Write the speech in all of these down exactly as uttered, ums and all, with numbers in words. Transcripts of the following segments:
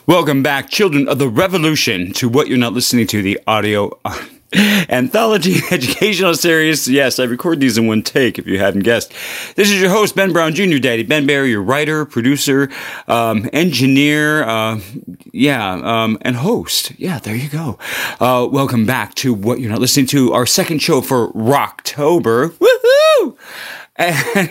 Welcome back, children of the revolution, to what you're not listening to, the audio anthology educational series. Yes, I record these in one take, if you hadn't guessed. This is your host, Ben Brown Junior, Daddy Ben Barry, your writer, producer, um, engineer, uh, yeah, um, and host. Yeah, there you go. Uh, welcome back to what you're not listening to, our second show for Rocktober. Woohoo! And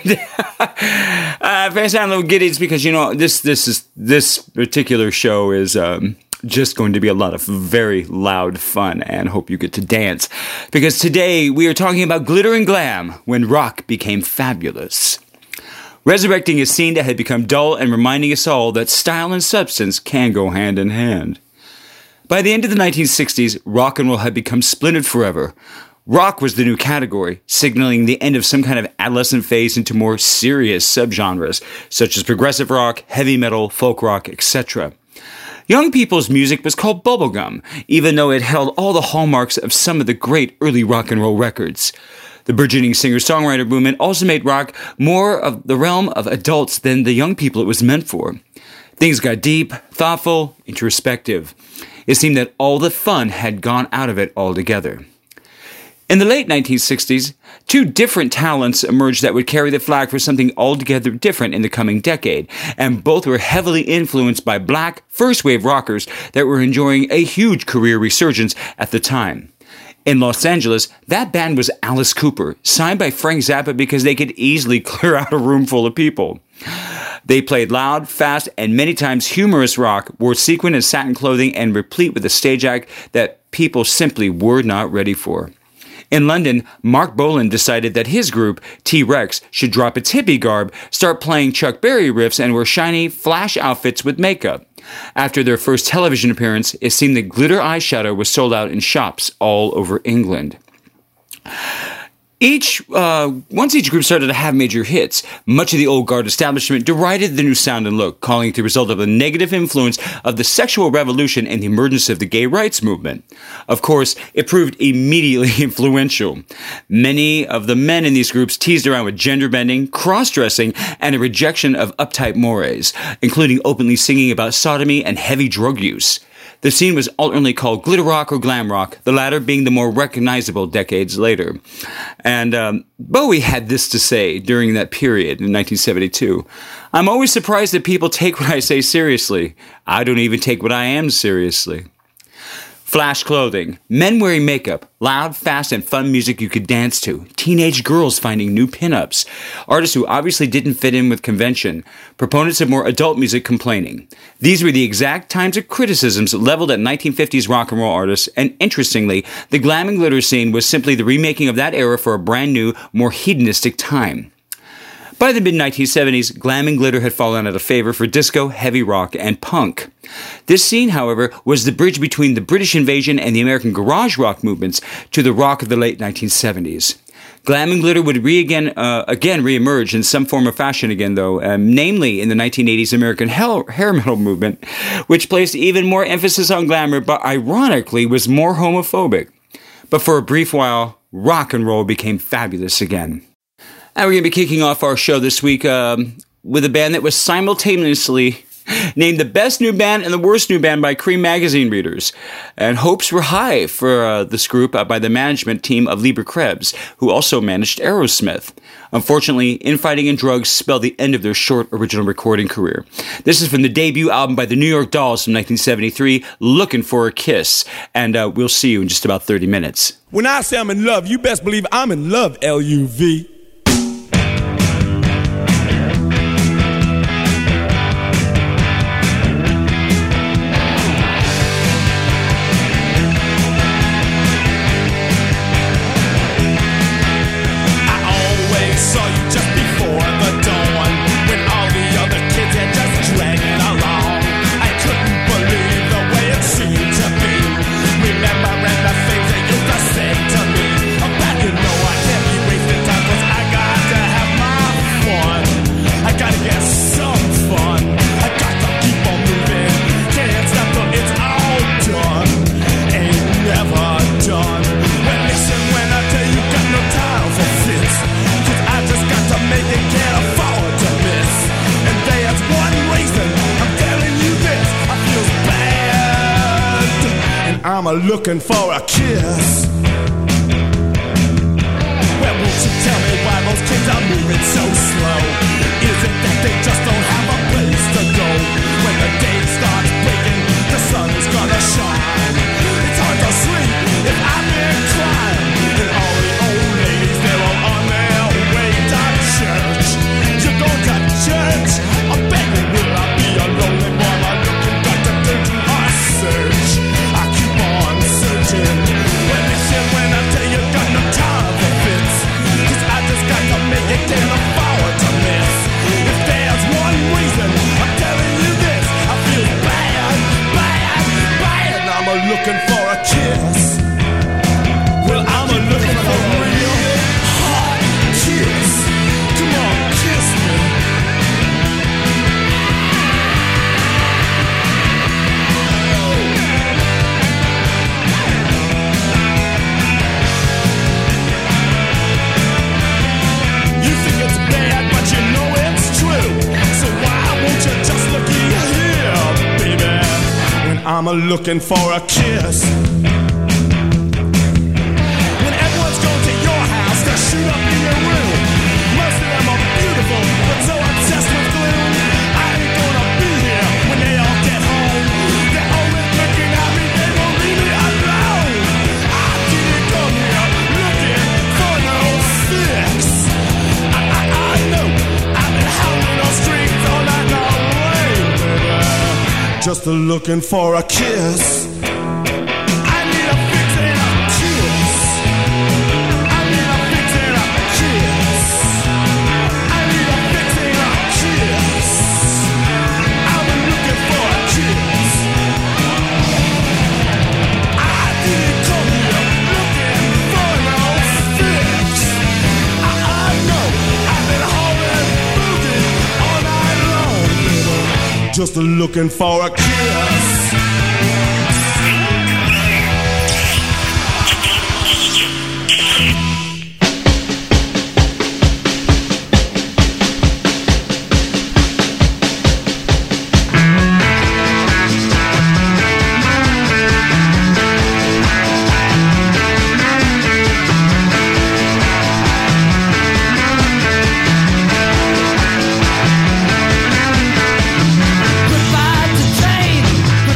uh, if I sound a little giddy, it's because, you know, this this is this particular show is um, just going to be a lot of very loud fun, and hope you get to dance. Because today we are talking about glitter and glam when rock became fabulous. Resurrecting a scene that had become dull and reminding us all that style and substance can go hand in hand. By the end of the nineteen sixties, rock and roll had become splintered forever. Rock was the new category, signaling the end of some kind of adolescent phase into more serious subgenres, such as progressive rock, heavy metal, folk rock, et cetera. Young people's music was called bubblegum, even though it held all the hallmarks of some of the great early rock and roll records. The burgeoning singer-songwriter movement also made rock more of the realm of adults than the young people it was meant for. Things got deep, thoughtful, introspective. It seemed that all the fun had gone out of it altogether. In the late nineteen sixties, two different talents emerged that would carry the flag for something altogether different in the coming decade, and both were heavily influenced by black first-wave rockers that were enjoying a huge career resurgence at the time. In Los Angeles, that band was Alice Cooper, signed by Frank Zappa because they could easily clear out a room full of people. They played loud, fast, and many times humorous rock, wore sequin and satin clothing, and replete with a stage act that people simply were not ready for. In London, Mark Bolan decided that his group, T-Rex, should drop its hippie garb, start playing Chuck Berry riffs, and wear shiny, flash outfits with makeup. After their first television appearance, it seemed that glitter eyeshadow was sold out in shops all over England. Each, uh, once each group started to have major hits, much of the old guard establishment derided the new sound and look, calling it the result of the negative influence of the sexual revolution and the emergence of the gay rights movement. Of course, it proved immediately influential. Many of the men in these groups teased around with gender bending, cross-dressing, and a rejection of uptight mores, including openly singing about sodomy and heavy drug use. The scene was alternately called glitter rock or glam rock, the latter being the more recognizable decades later. And um, Bowie had this to say during that period in nineteen seventy-two. "I'm always surprised that people take what I say seriously. I don't even take what I am seriously." Flash clothing, men wearing makeup, loud, fast, and fun music you could dance to, teenage girls finding new pinups, artists who obviously didn't fit in with convention, proponents of more adult music complaining. These were the exact times of criticisms leveled at nineteen fifties rock and roll artists, and interestingly, the glam and glitter scene was simply the remaking of that era for a brand new, more hedonistic time. By the mid nineteen seventies, glam and glitter had fallen out of favor for disco, heavy rock, and punk. This scene, however, was the bridge between the British invasion and the American garage rock movements to the rock of the late nineteen seventies. Glam and glitter would re again, uh, again re-emerge in some form of fashion again, though, um, namely in the nineteen eighties American hell, hair metal movement, which placed even more emphasis on glamour, but ironically was more homophobic. But for a brief while, rock and roll became fabulous again. And we're going to be kicking off our show this week um, with a band that was simultaneously named the best new band and the worst new band by Cream magazine readers. And hopes were high for uh, this group uh, by the management team of Lieber Krebs, who also managed Aerosmith. Unfortunately, infighting and drugs spelled the end of their short original recording career. This is from the debut album by the New York Dolls from nineteen seventy-three, Looking for a Kiss. And uh, we'll see you in just about thirty minutes. When I say I'm in love, you best believe I'm in love, L U V. Remember the things that you just said to me. But you know I can't be wasting time, 'cause I'm a looking for a kiss. Well, won't you tell me why those kids are moving so slow? Is it that they just don't have a place to go? When the day starts breaking, the sun is gonna shine. It's hard to sleep if I've been crying. And all the old ladies, they're all on their way to church. You go to church? I bet you will. I be a lonely boy, I'm looking back to do a search. I keep on searching. Well, listen when I tell you, got no time for fits. Cause I just got to make it, can't afford to miss. If there's one reason I'm telling you this, I feel bad, bad, bad. I'm a looking for a kiss. Well, I'm a looking for a real hot kiss. Come on, kiss me. You think it's bad, but you know it's true. So why won't you just look here, baby? When I'm a looking for a kiss. When everyone's going to your house to shoot up in your room. Most of them are beautiful, but so obsessed with gloom. I ain't gonna be here when they all get home. They're always looking at me, they won't leave me alone. I didn't come here looking for no fix. I, I, I know I've been howling on streets all night long, baby. Just looking for a kiss. I need a fix and a kiss. I need a fix and a kiss. I need a fix and a kiss. I'm looking for a kiss. I didn't come here looking for no fix. I, I know I've been hauling boogie all night long, baby. Just looking for a kiss. Goodbye to train,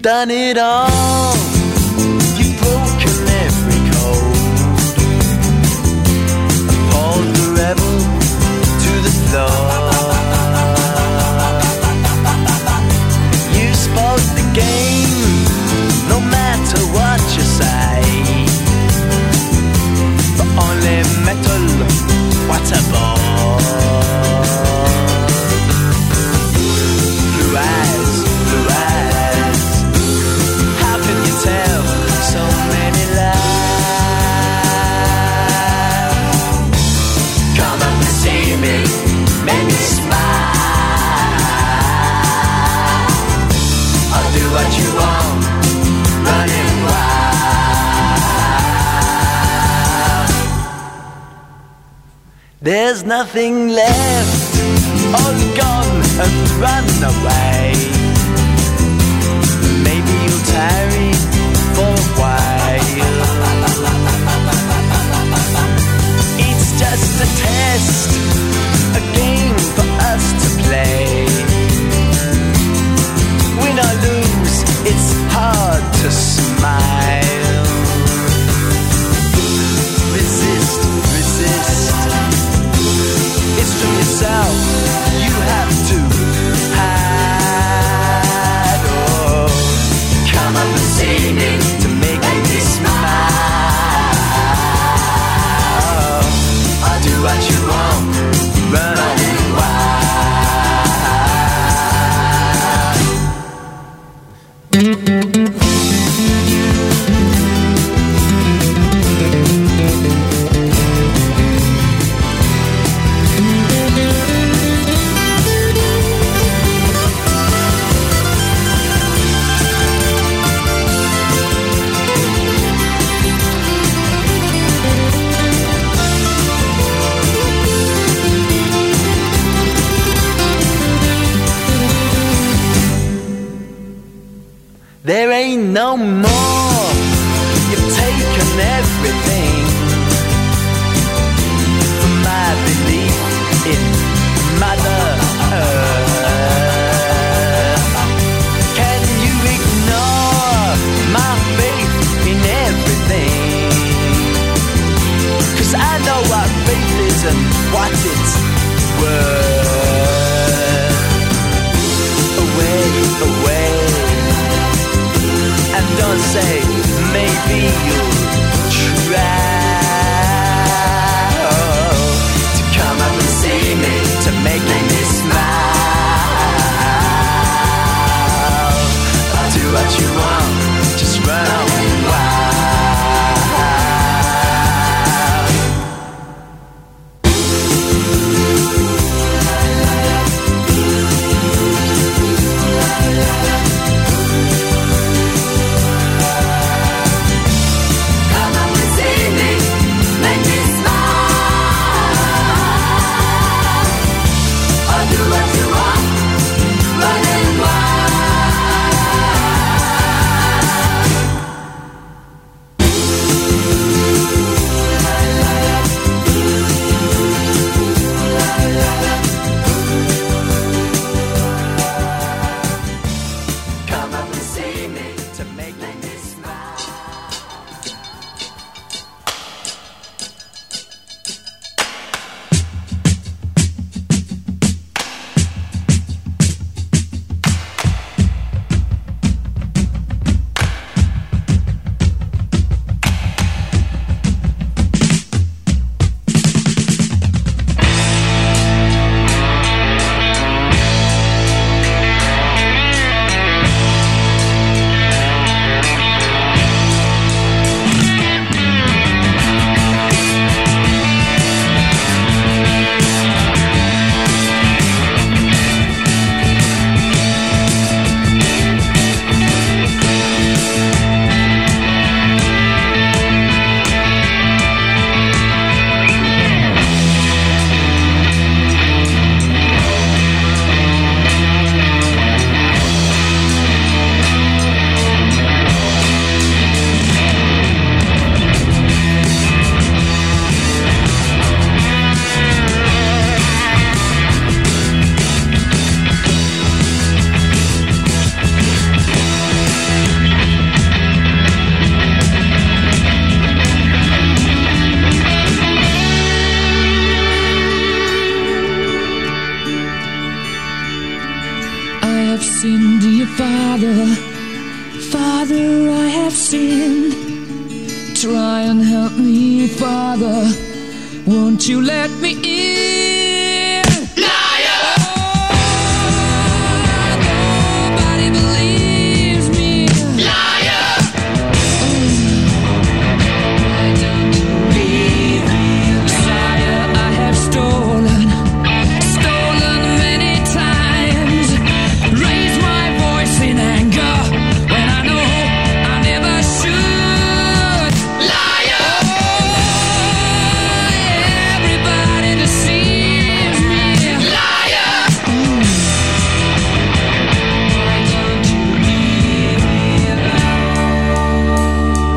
done it all. You've broken every code. Appalled the rebel to the floor. You spoke the game, no matter what you say. But only metal, what a bore. Blue eyes, blue eyes, how can you tell so many lies? Come up and see me, make me smile. I'll do what you want, running wild. There's nothing left, all gone and run away. Maybe you'll tarry for a while. It's just a test, a game for us to play. Win or lose, it's hard to smile. Resist, resist. It's from yourself, you have to hide. Oh, come up and see me to make me smile. I'll do what you want, running there ain't no more. You've taken everything from my belief in Mother Earth. Can you ignore my faith in everything? 'Cause I know what faith is and what it's worth. Away, away. And don't say, maybe you'll try to come up and see me, to make me smile. I'll do what you want, just run away wild. Come up and see me. sinned, dear Father. Father, I have sinned. Try and help me, Father. Won't you let me in? Liar! Oh, nobody believes me. Liar! Oh, why don't you leave me? Sire, I have stolen, stolen many times. Raised my voice in anger when I know I never should. Liar! Oh, everybody deceives me. Liar! Mm. Why don't you leave me alone?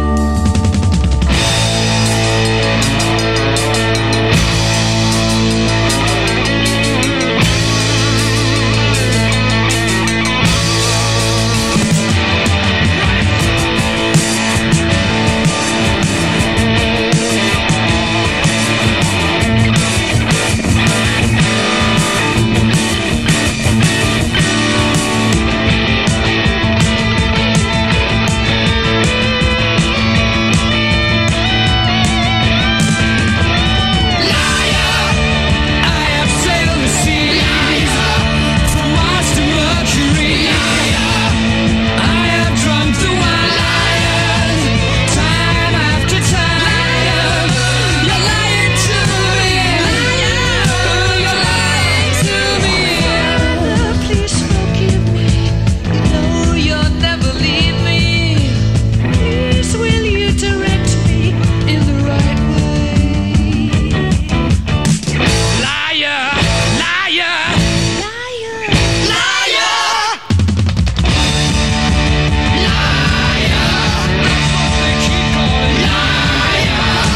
I have sailed the seas from Mars to Mercury. I have drunk the wine time after time. You're lying to me. You're lying to me. Please forgive me. No, you'll never leave me. Please, will you direct me in the right way? Liar, liar, liar, liar, liar. That's what they keep calling liar,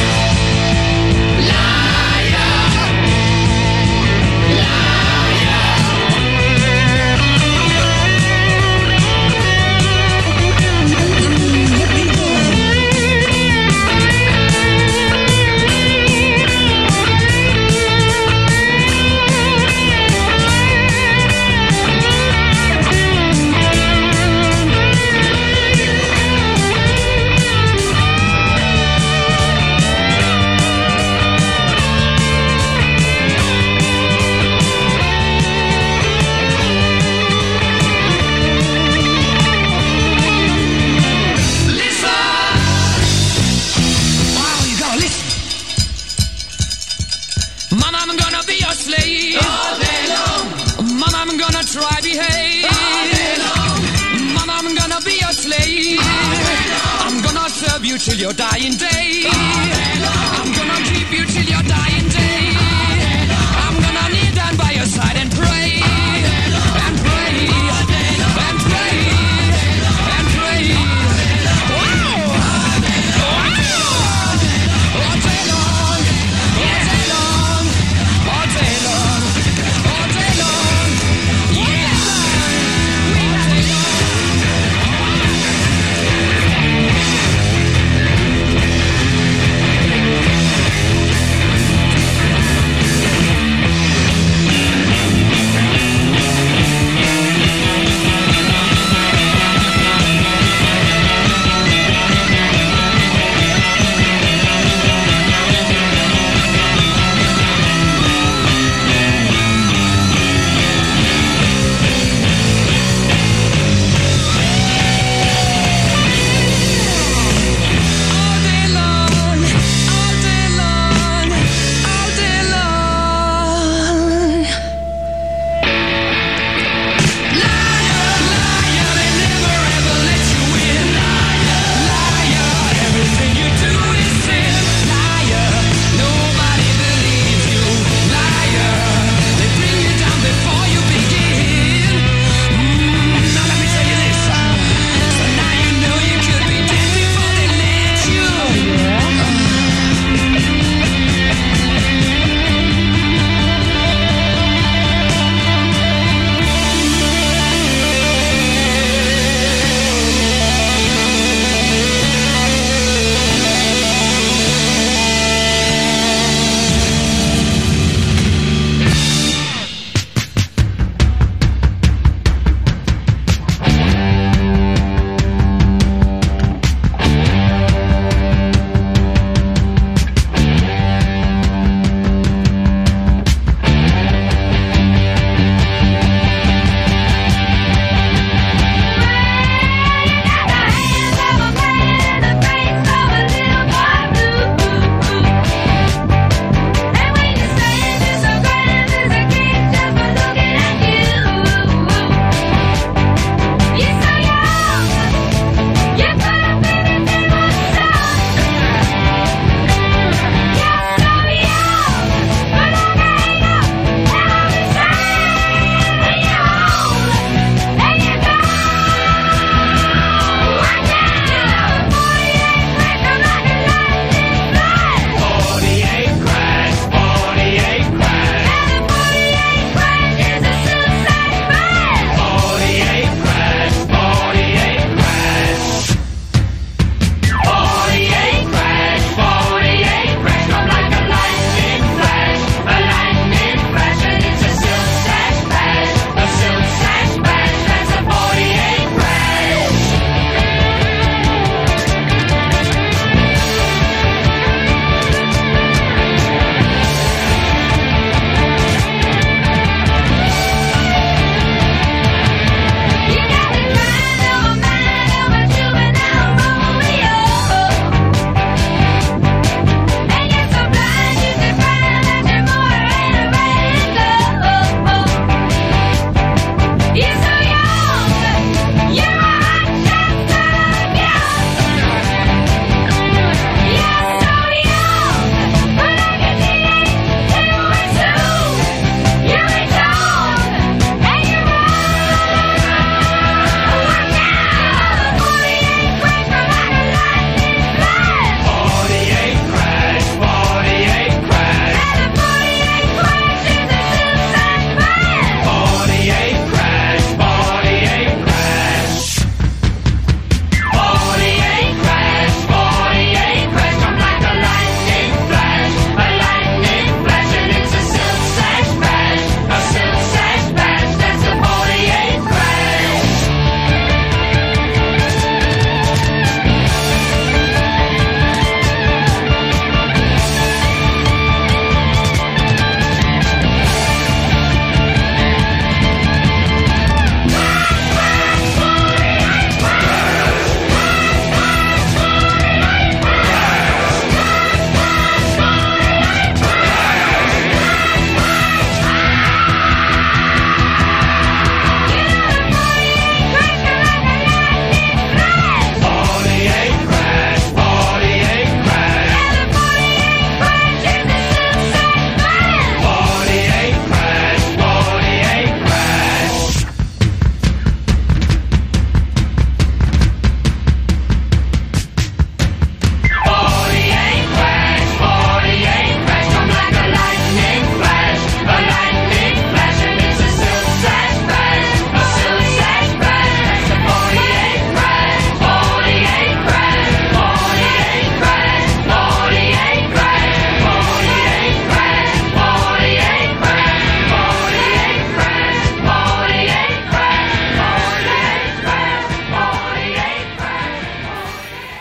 Mama, I'm gonna be your slave. All day long. Mama, I'm gonna try behave. All day long. Mama, I'm gonna be your slave. All day long. I'm gonna serve you till your dying day. All day long. I'm gonna keep you till your dying day. All day long. I'm gonna kneel down by your side and pray. All day long. And pray. All day long. And pray. All day long. And pray. All day long. Wow. All day long. Wow. All day long. All day long. All day long. All day long. Yeah. All day long.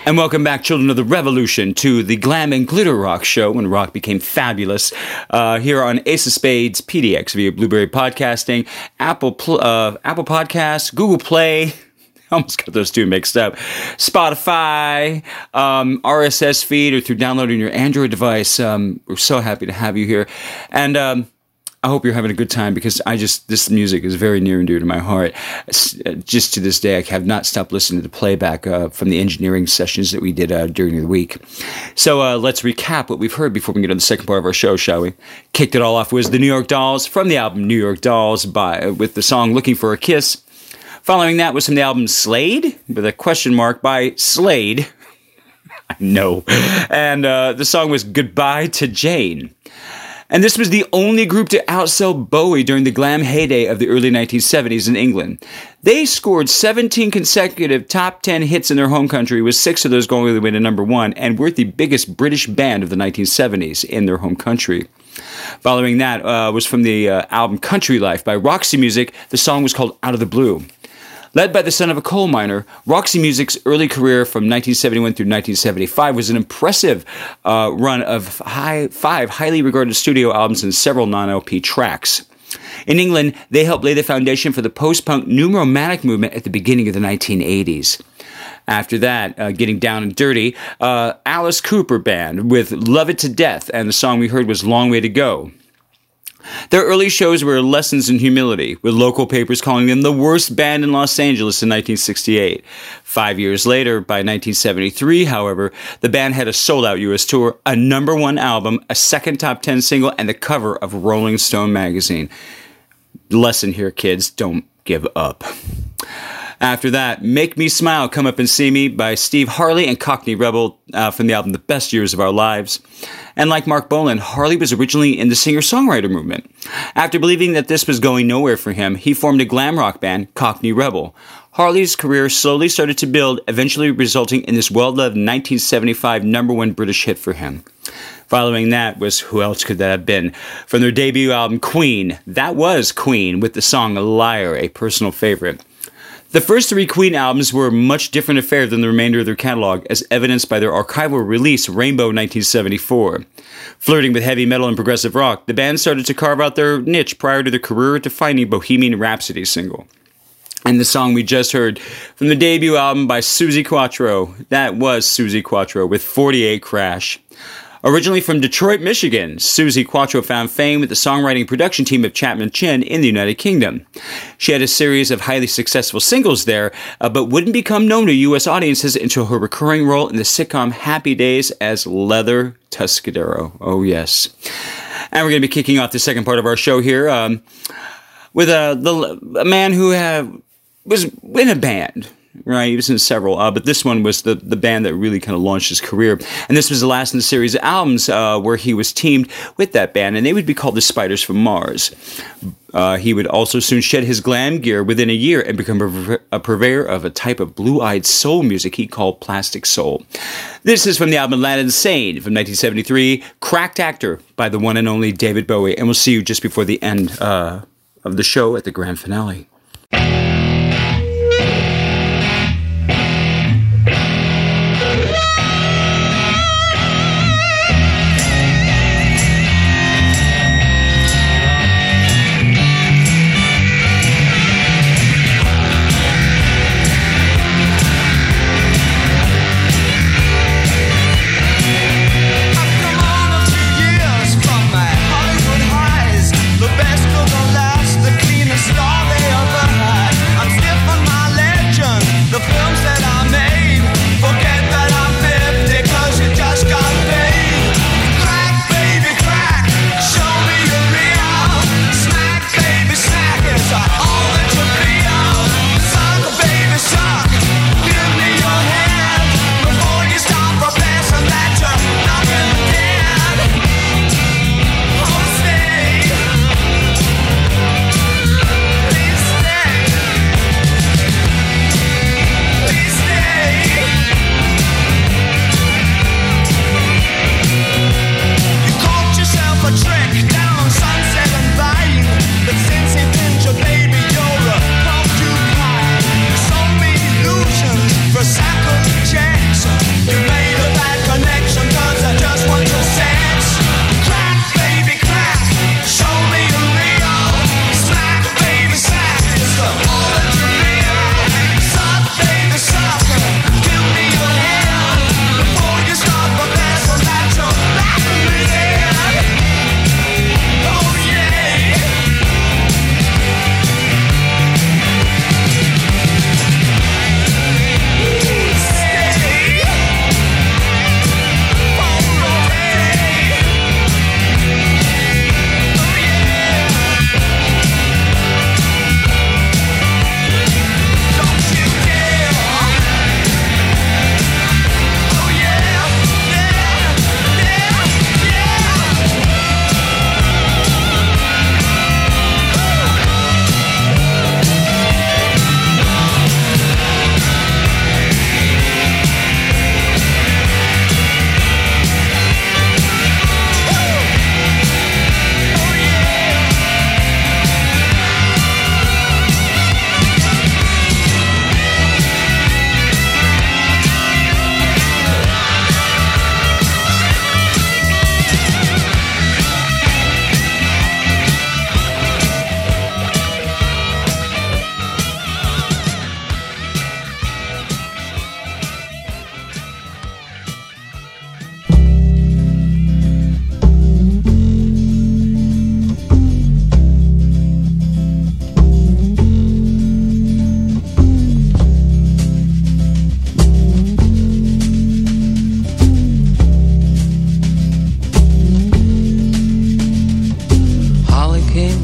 And welcome back, children of the revolution, to the Glam and Glitter Rock show when rock became fabulous. Uh, here on Ace of Spades P D X via Blueberry Podcasting, Apple Pl- uh, Apple Podcasts, Google Play. Almost got those two mixed up. Spotify, um, R S S feed, or through downloading your Android device. Um, we're so happy to have you here, and um, I hope you're having a good time because I just, this music is very near and dear to my heart. Just to this day, I have not stopped listening to the playback uh, from the engineering sessions that we did uh, during the week. So uh, let's recap what we've heard before we get on the second part of our show, shall we? Kicked it all off was the New York Dolls from the album New York Dolls by with the song Looking for a Kiss. Following that was from the album Slade, with a question mark by Slade. I know. And uh, the song was Goodbye to Jane. And this was the only group to outsell Bowie during the glam heyday of the early nineteen seventies in England. They scored seventeen consecutive top ten hits in their home country, with six of those going all the way to number one, and were the biggest British band of the nineteen seventies in their home country. Following that uh, was from the uh, album Country Life by Roxy Music. The song was called Out of the Blue. Led by the son of a coal miner, Roxy Music's early career from nineteen seventy-one through nineteen seventy-five was an impressive uh, run of high, five highly regarded studio albums and several non-L P tracks. In England, they helped lay the foundation for the post-punk new romantic movement at the beginning of the nineteen eighties. After that, uh, getting down and dirty, uh, Alice Cooper Band with Love It to Death, and the song we heard was Long Way to Go. Their early shows were lessons in humility, with local papers calling them the worst band in Los Angeles in nineteen sixty-eight. Five years later, by nineteen seventy-three, however, the band had a sold-out U S tour, a number one album, a second top ten single, and the cover of Rolling Stone magazine. Lesson here, kids, don't give up. After that, Make Me Smile, Come Up and See Me by Steve Harley and Cockney Rebel uh, from the album The Best Years of Our Lives. And like Mark Bolan, Harley was originally in the singer-songwriter movement. After believing that this was going nowhere for him, he formed a glam rock band, Cockney Rebel. Harley's career slowly started to build, eventually resulting in this well-loved nineteen seventy-five number one British hit for him. Following that was, who else could that have been? From their debut album, Queen. That was Queen, with the song Liar, a personal favorite. The first three Queen albums were a much different affair than the remainder of their catalog, as evidenced by their archival release, Rainbow nineteen seventy-four. Flirting with heavy metal and progressive rock, the band started to carve out their niche prior to their career-defining Bohemian Rhapsody single. And the song we just heard from the debut album by Suzi Quatro, that was Suzi Quatro with forty-eight Crash. Originally from Detroit, Michigan, Suzi Quatro found fame with the songwriting production team of Chapman Chin in the United Kingdom. She had a series of highly successful singles there, uh, but wouldn't become known to U S audiences until her recurring role in the sitcom Happy Days as Leather Tuscadero. Oh, yes. And we're going to be kicking off the second part of our show here um, with a, the, a man who have, was in a band. Right, he was in several, uh, but this one was the, the band that really kind of launched his career. And this was the last in the series of albums uh, where he was teamed with that band, and they would be called the Spiders from Mars. Uh, he would also soon shed his glam gear within a year and become a, a purveyor of a type of blue-eyed soul music he called Plastic Soul. This is from the album Aladdin Sane from nineteen seventy-three, Cracked Actor by the one and only David Bowie. And we'll see you just before the end uh, of the show at the grand finale. The best of the last, the cleanest star they are.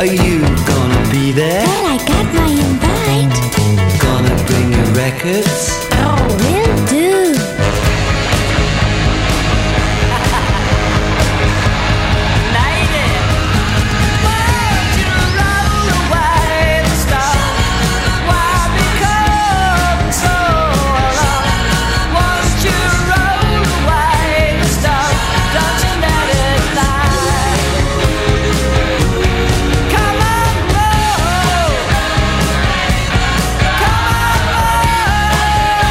Are you gonna be there? Well, I got my invite. Gonna bring your records? Oh, will do. Come on, roll.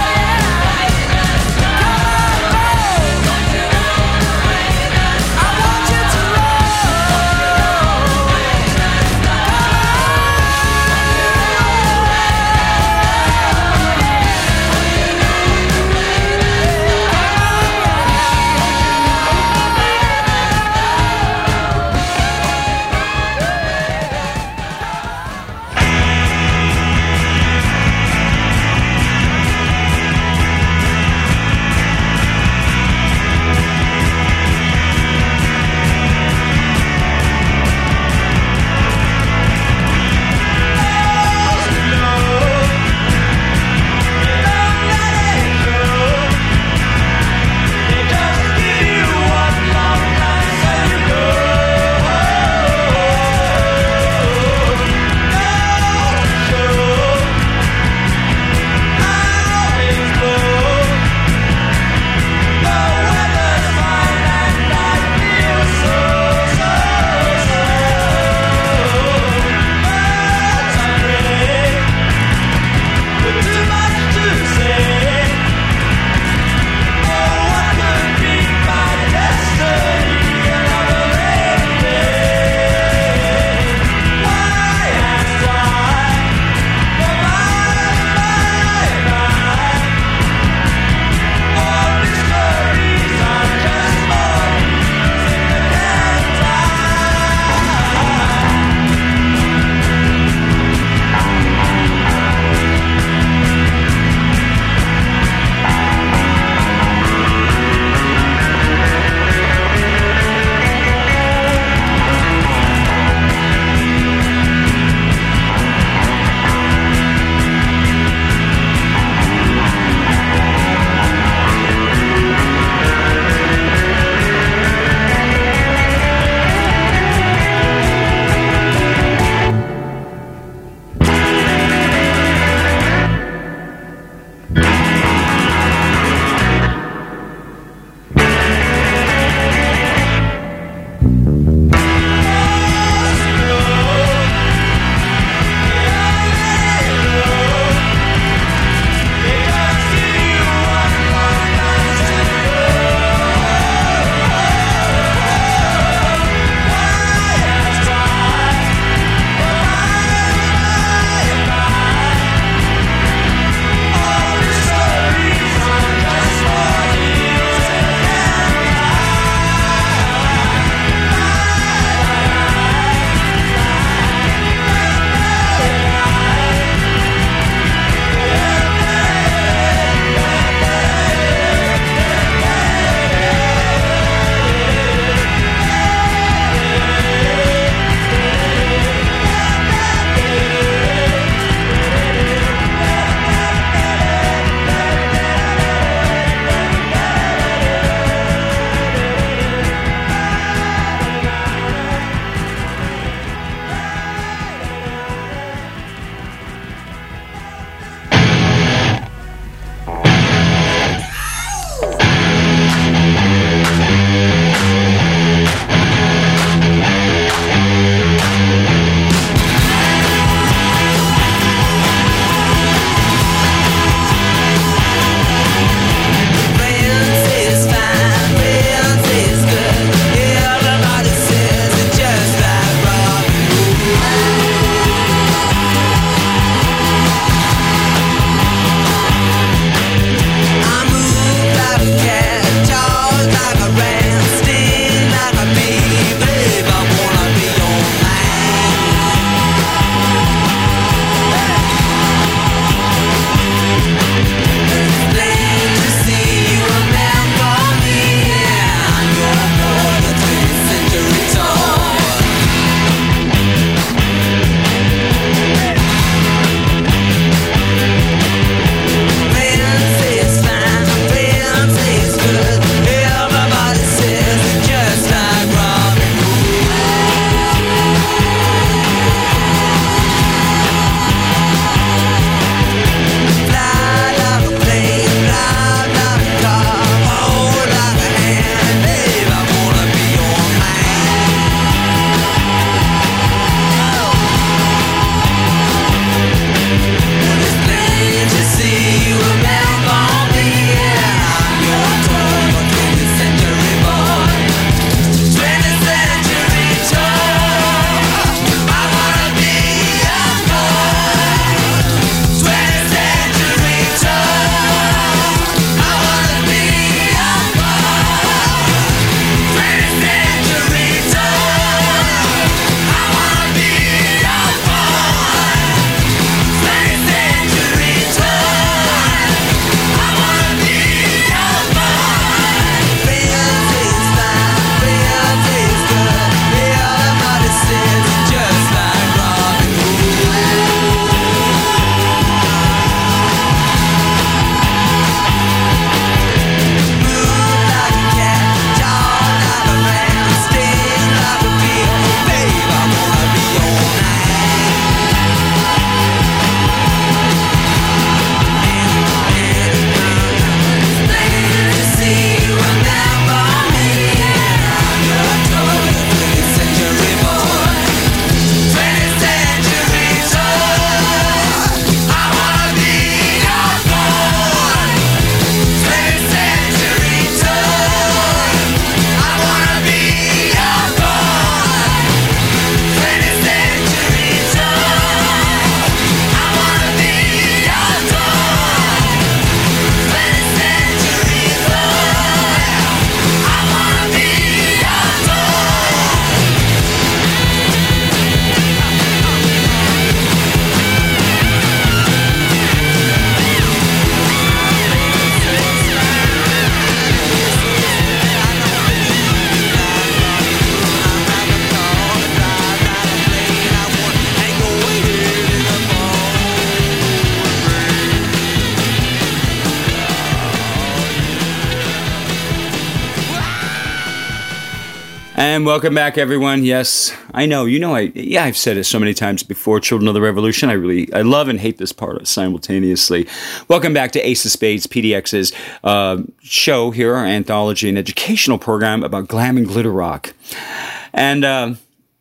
And welcome back, everyone. Yes, I know, you know, I yeah, I've said it so many times before. Children of the Revolution. I really, I love and hate this part simultaneously. Welcome back to Ace of Spades, P D X's uh, show here, our anthology and educational program about glam and glitter rock. And uh,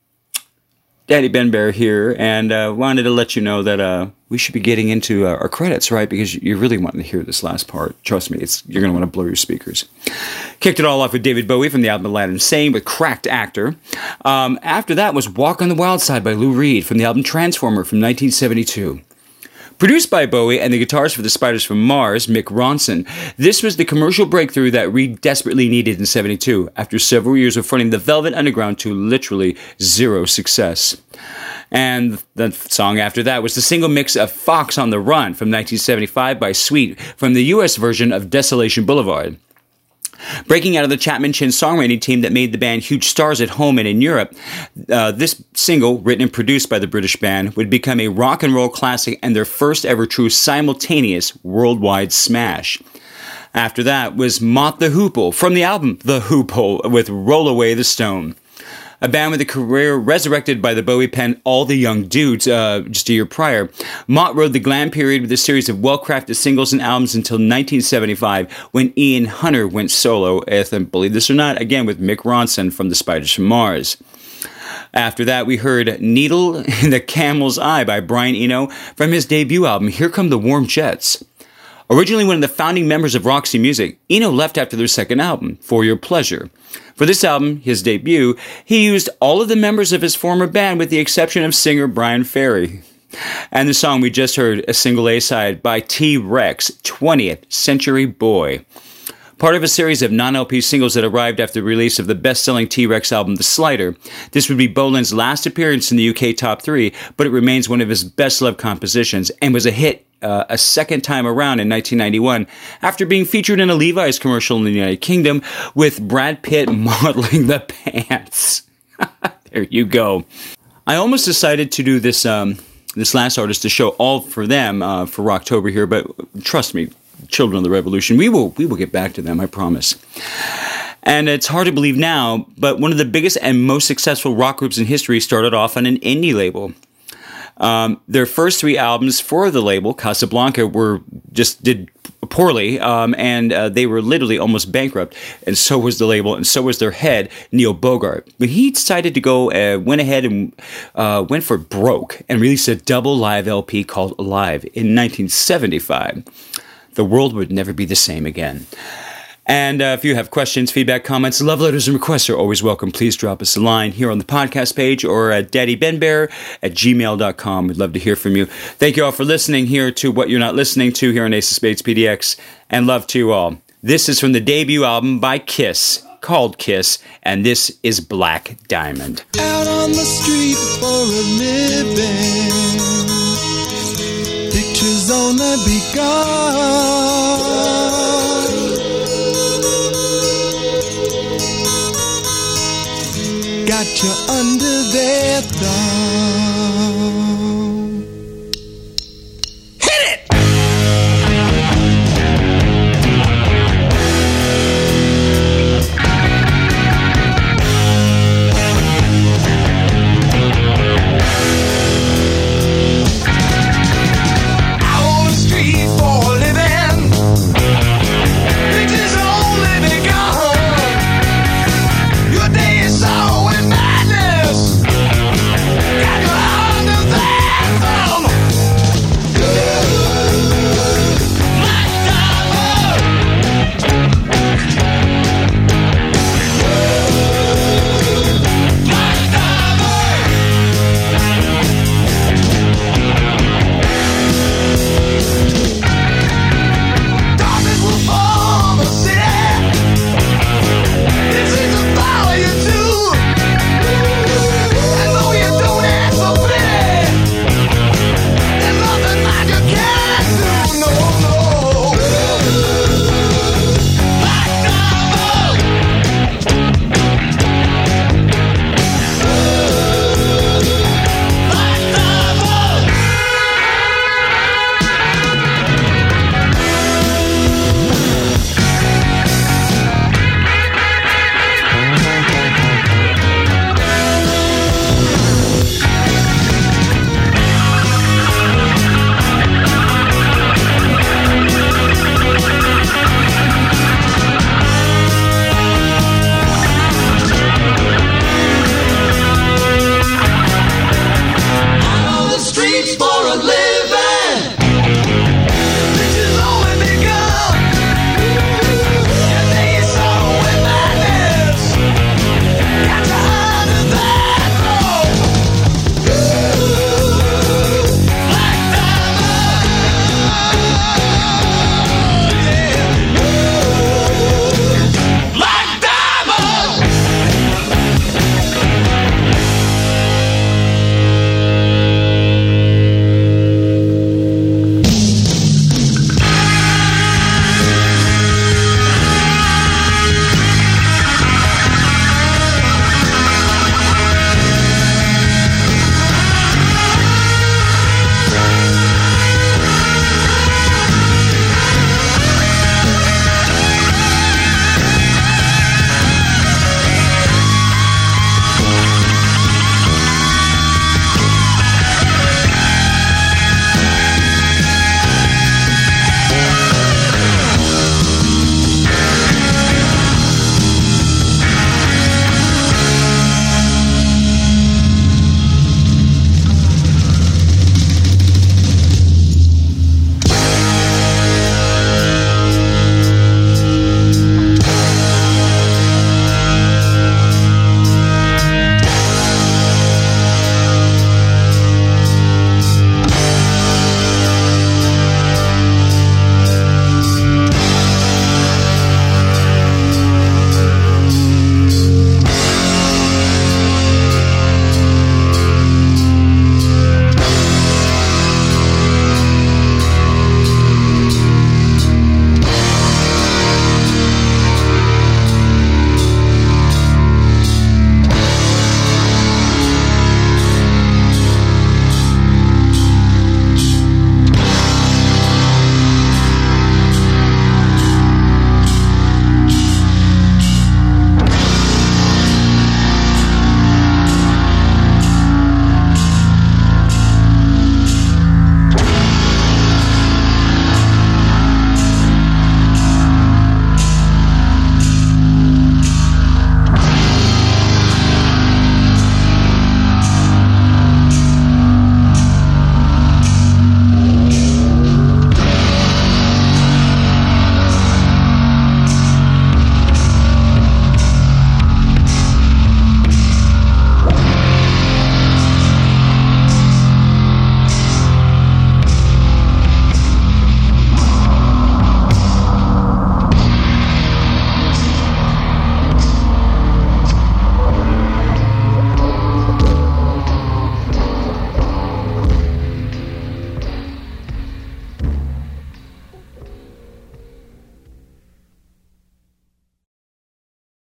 Daddy Ben Bear here, and uh, wanted to let you know that uh, we should be getting into uh, our credits, right? Because you're really wanting to hear this last part. Trust me, it's you're going to want to blow your speakers. Kicked it all off with David Bowie from the album Aladdin Sane with Cracked Actor. Um, after that was Walk on the Wild Side by Lou Reed from the album Transformer from nineteen seventy-two. Produced by Bowie and the guitarist for the Spiders from Mars, Mick Ronson, this was the commercial breakthrough that Reed desperately needed in seventy-two, after several years of fronting the Velvet Underground to literally zero success. And the song after that was the single mix of Fox on the Run from nineteen seventy-five by Sweet from the U S version of Desolation Boulevard. Breaking out of the Chapman Chin songwriting team that made the band huge stars at home and in Europe, uh, this single, written and produced by the British band, would become a rock and roll classic and their first ever true simultaneous worldwide smash. After that was Mott the Hoople from the album The Hoople with Roll Away the Stone. A band with a career resurrected by the Bowie pen All the Young Dudes uh, just a year prior. Mott rode the glam period with a series of well-crafted singles and albums until nineteen seventy-five, when Ian Hunter went solo, if and believe this or not, again with Mick Ronson from the Spiders from Mars. After that, we heard Needle in the Camel's Eye by Brian Eno from his debut album Here Come the Warm Jets. Originally one of the founding members of Roxy Music, Eno left after their second album, For Your Pleasure. For this album, his debut, he used all of the members of his former band with the exception of singer Brian Ferry. And the song we just heard, a single A-side by T-Rex, twentieth Century Boy. Part of a series of non-L P singles that arrived after the release of the best-selling T-Rex album, The Slider. This would be Bolan's last appearance in the U K top three, but it remains one of his best-loved compositions and was a hit uh, a second time around in nineteen ninety-one after being featured in a Levi's commercial in the United Kingdom with Brad Pitt modeling the pants. There you go. I almost decided to do this um, this last artist to show all for them uh, for Rocktober here, but trust me, Children of the Revolution, we will we will get back to them, I promise. And it's hard to believe now, but one of the biggest and most successful rock groups in history started off on an indie label. Um, their first three albums for the label, Casablanca, were just did poorly, um, and uh, they were literally almost bankrupt. And so was the label, and so was their head, Neil Bogart. But he decided to go, uh, went ahead and uh, went for broke and released a double live L P called Alive in nineteen seventy-five. The world would never be the same again. And uh, if you have questions, feedback, comments, love letters, and requests are always welcome. Please drop us a line here on the podcast page or at daddybenbear at gmail dot com. We'd love to hear from you. Thank you all for listening here to What You're Not Listening To here on Ace of Spades P D X, and love to you all. This is from the debut album by Kiss, called Kiss, and this is Black Diamond. Out on the street for a living, pictures only begun. Got you under their thumb.